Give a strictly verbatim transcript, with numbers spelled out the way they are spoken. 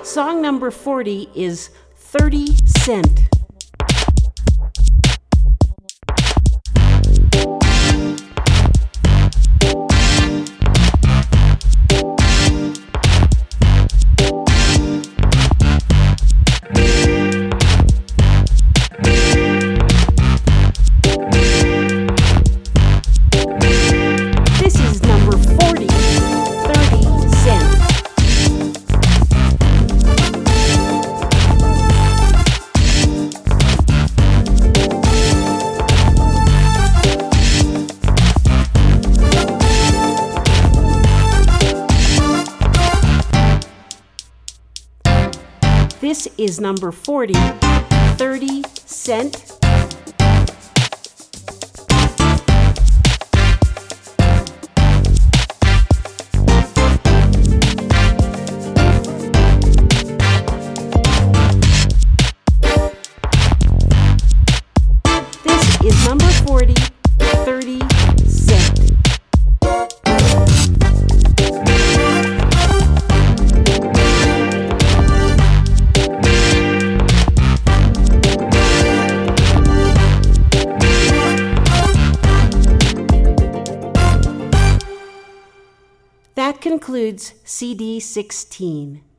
Song number forty is thirty cent. This is number forty, thirty cent. This is number forty, thirty cent. This is number forty, thirty cent. That concludes C D sixteen.